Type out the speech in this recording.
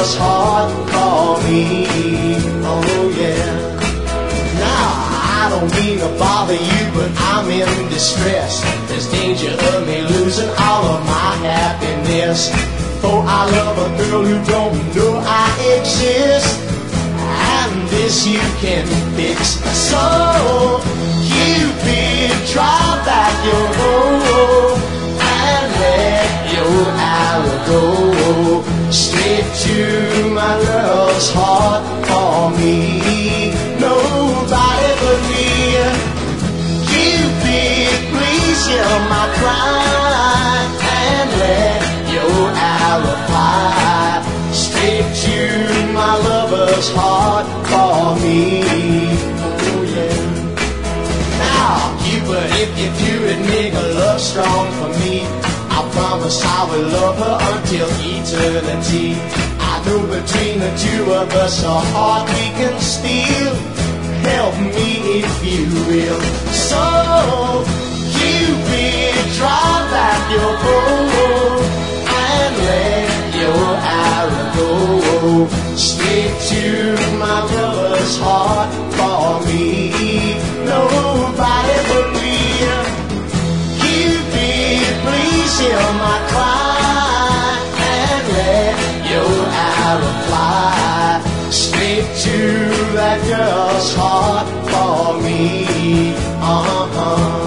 girl's heart for me. Oh yeah. Now I don't mean to bother you, but I'm in distress. There's danger of me losing all of my happiness. For I love a girl who don't know I exist, and this you can fix. So Cupid, draw back your bow and let your arrow go straight to my girl's heart for me. Nobody but me. Cupid, please hear my cry and let your arrow fly straight to my lover's heart for me. Oh yeah. Now, Cupid, if you would make a love strong for me, I promise I will love her until eternity. I know between the two of us a heart we can steal. Help me if you will. So, Cupid, draw back your bow and let your arrow go straight to my lover's heart for me. Nobody but me. Cupid, please hear my cry and let your arrow fly straight to that girl's heart for me.